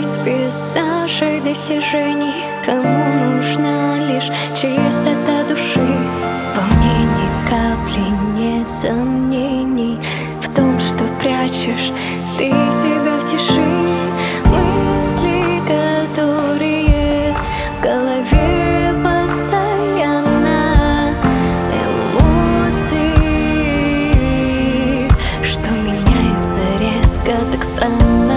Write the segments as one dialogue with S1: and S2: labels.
S1: Вечность без наших достижений. Кому нужна лишь чистота души? Во мне ни капли нет сомнений в том, что прячешь ты себя в тиши. Мысли, которые в голове постоянно, эмоции, что меняются резко, так странно.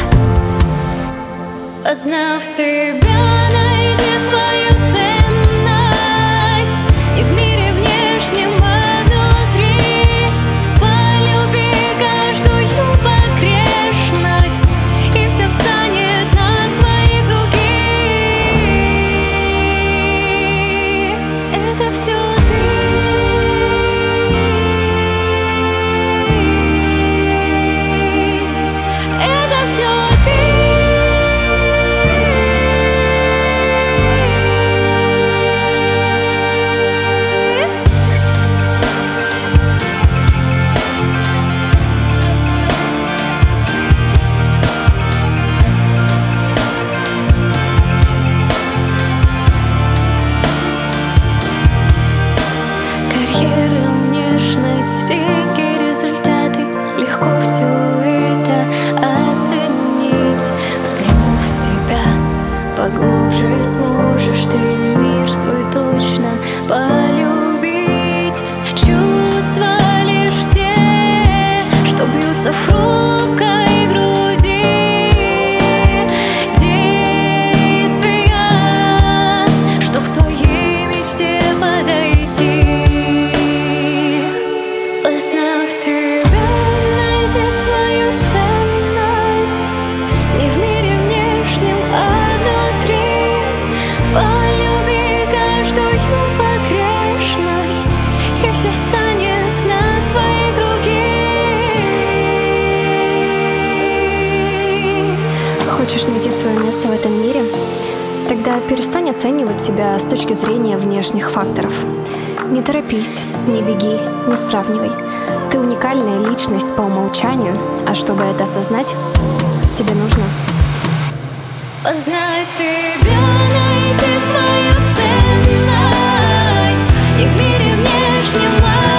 S1: Познав себя, найди свою ценность не в мире внешнем, а внутри. Полюби каждую погрешность, и все встанет на свои круги. Это все ты. Это все ты. Деньги, результаты, легко все это оценить. Взглянув в себя поглубже, сможешь ты мир свой точно полюбить. Чувства лишь те, что бьются в хрупкой груди. Действия, чтоб к своей мечте подойти. Познав себя, найди свою ценность не в мире внешнем, а внутри. Полюби каждую погрешность, и все встанет на свои круги. Хочешь найти свое место в этом мире? Тогда перестань оценивать себя с точки зрения внешних факторов. Не торопись, не беги, не сравнивай. Ты уникальная личность по умолчанию, а чтобы это осознать, тебе нужно познать себя, найти свою ценность не в мире внешнем, а